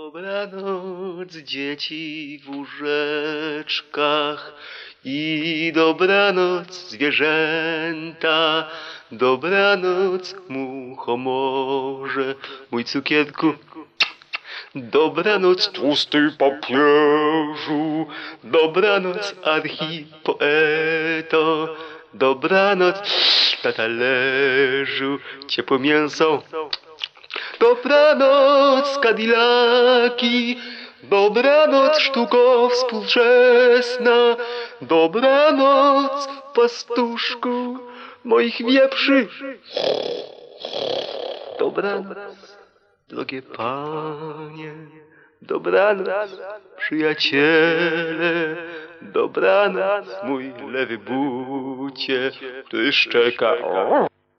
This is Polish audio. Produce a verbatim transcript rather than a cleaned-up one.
Dobranoc, dzieci w łóżeczkach i dobranoc, zwierzęta. Dobranoc, muchomorze, mój cukierku. Dobranoc, tłusty papieżu. Dobranoc, archipoeto. Dobranoc, na talerzu ciepłe mięso. Dobranoc, Kadilaki. Dobranoc, sztuko współczesna. Dobranoc, pastuszku moich wieprzy. Dobranoc, drogie panie. Dobranoc, przyjaciele. Dobranoc, mój lewy bucie, który szczeka.